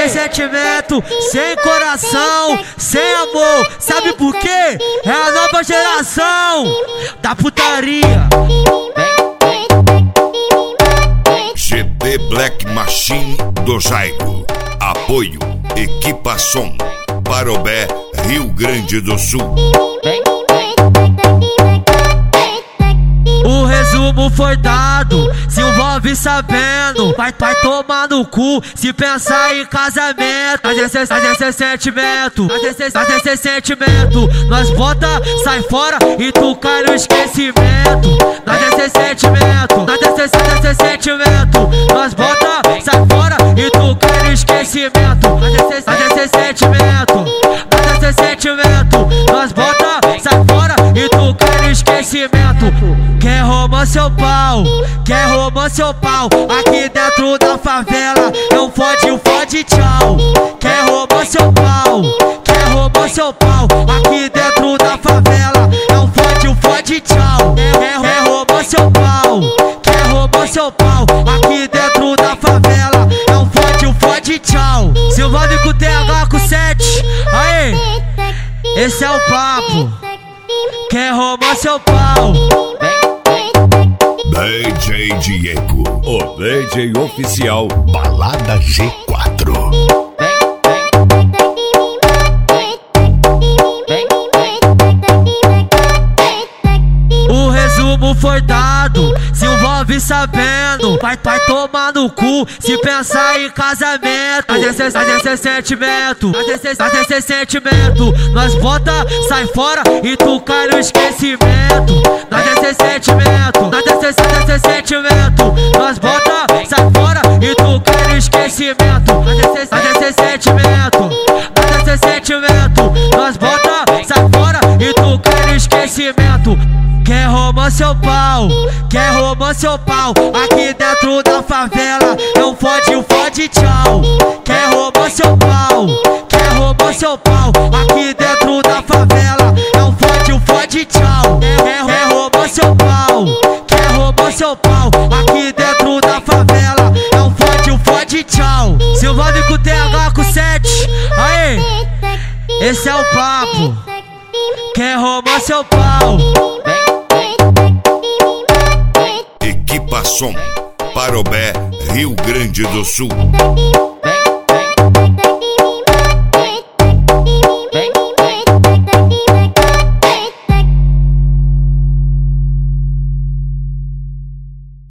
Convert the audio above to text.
sem sentimento, sem coração, sem amor. Sabe por quê? É a nova geração da putaria. GD Black Machine do Jairo. Apoio Equipa Som, Parobé, Rio Grande do Sul. O resumo foi dado, se envolve sabendo. Vai tomar no cu se pensar em casamento. Mas esse sentimento, mas esse sentimento. Nós bota, sai fora e tu cai no esquecimento. Mas esse sentimento, mas esse sentimento. Nós bota, sai fora e tu cai no esquecimento. Mas esse sentimento, mas esse sentimento. Nós bota, sai fora e tu cai no esquecimento. Quer romance ou pau? Quer romance ou pau? Aqui dentro da favela é um fode, tchau. Quer romance ou pau? Quer romance ou pau? Aqui dentro da favela é um fode, tchau. Quer romance ou pau? Quer romance ou pau? Aqui dentro da favela é um fode, tchau. Se envolve com TH com 7, aí, esse é o papo. Quer romance ou pau? DJ Diego, o DJ oficial Balada G4. O resumo foi dado, se envolve sabendo. Vai tomar no cu se pensar em casamento. Mas esse sentimento, mas esse sentimento. Nós bota, sai fora e tu cai no esquecimento. Mas esse sentimento, mas esse sentimento. Nós bota, sai fora e tu cai no esquecimento. Mas esse sentimento, mas esse sentimento. Nós bota, sai fora e tu cai no esquecimento. Quer romance ou pau? Quer romance ou pau? Aqui dentro da favela é um fode, tchau. Quer romance ou pau? Quer romance ou pau? Aqui dentro da favela é um fode, tchau. Quer romance ou pau? Quer romance ou pau? Aqui dentro da favela é um fode, tchau. Se envolve com TH com 7, aí, esse é o papo. Quer romance ou pau? Equipa Som, Parobé, Rio Grande do Sul.